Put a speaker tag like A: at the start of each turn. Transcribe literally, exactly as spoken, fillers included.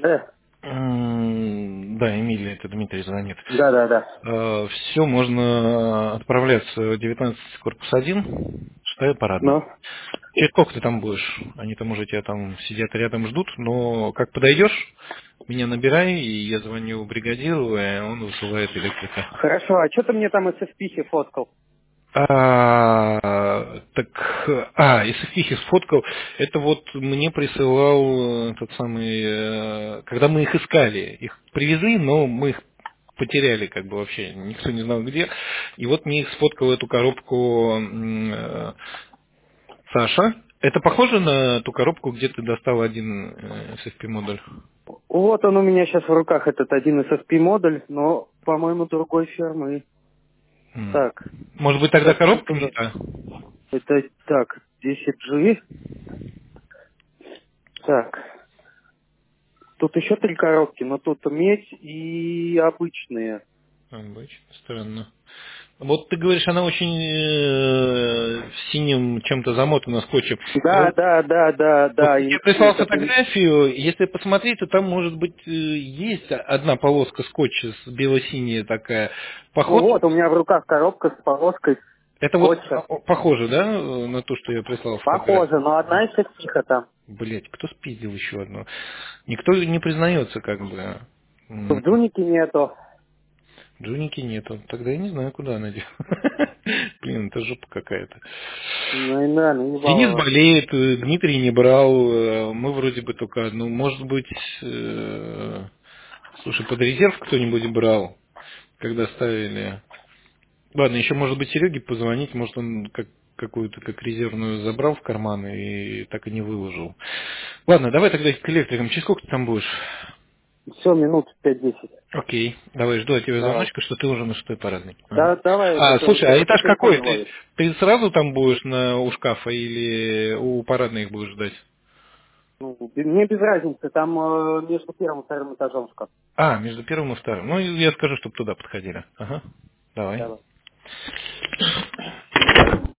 A: Да,
B: М, Да, Эмилия, это Дмитрий звонит.
A: да, да, да.
B: Все, можно отправляться девятнадцать корпус один, шестая парадная.
A: Ну,
B: Через сколько ты там будешь? Они там уже тебя там сидят рядом, ждут, но как подойдешь, меня набирай, и я звоню бригадиру, и он высылает электрика.
A: хорошо, а что ты мне там из эс фоткал?
B: А, так, а, из их сфоткал, это вот мне присылал э, тот самый, э, когда мы их искали, их привезли, но мы их потеряли как бы вообще, никто не знал где, и вот мне их сфоткал эту коробку м, э, Саша. Это похоже на ту коробку, где ты достал один э, эс эф пи-модуль?
A: Вот он у меня сейчас в руках, этот один эс эс пи-модуль, но, по-моему, другой фирмы.
B: М.
A: Так,
B: Может быть, тогда
A: сейчас
B: коробка не
A: секунду.
B: та?
A: Это, так, десять джи. Так, тут еще три коробки, но тут медь и обычные.
B: Обычно, странно. Вот ты говоришь, она очень э, синим чем-то замотана скотчем.
A: Да,
B: Вот,
A: да, да, да,
B: вот
A: да,
B: я
A: и
B: прислал
A: этот, и-
B: фотографию, если посмотреть, то там, может быть, э, есть одна полоска скотча с бело-синяя такая.
A: ну
B: Поход,
A: вот, у меня в руках коробка с полоской
B: это вот
A: скотча.
B: о- похоже, да, э, на то, что я прислал фотографию?
A: Похоже, но одна еще тихо там.
B: Блять, кто спиздил еще одну? Никто не признается, как бы.
A: В
B: М,
A: Джуники нету.
B: Джуники нету. Тогда я не знаю, куда она делась. Блин, это жопа какая-то.
A: Ну и да, ну
B: Денис
A: ебало.
B: болеет, э, Дмитрий не брал, э, мы вроде бы только, ну, может быть, э, слушай, под резерв кто-нибудь брал, когда ставили. Ладно, еще может быть Сереге позвонить, может он как какую-то как резервную забрал в карман и так и не выложил. Ладно, давай тогда к электрикам. Через сколько ты там будешь?
A: Все, минут пять-десять.
B: Окей, давай, жду от тебя
A: Давай.
B: звоночка, что ты уже на шестой парадной. Ага.
A: Да, давай, это
B: А,
A: ты,
B: слушай,
A: ты
B: а
A: же по
B: этаж какой?
A: телефону
B: Ты,
A: ловишь.
B: ты сразу там будешь на, у шкафа или у парадной их будешь ждать?
A: Ну, бе- мне без разницы, там э, между первым и вторым этажом шкаф.
B: А, между первым и вторым. Ну, я скажу, чтобы туда подходили. Ага. Давай.
A: Давай.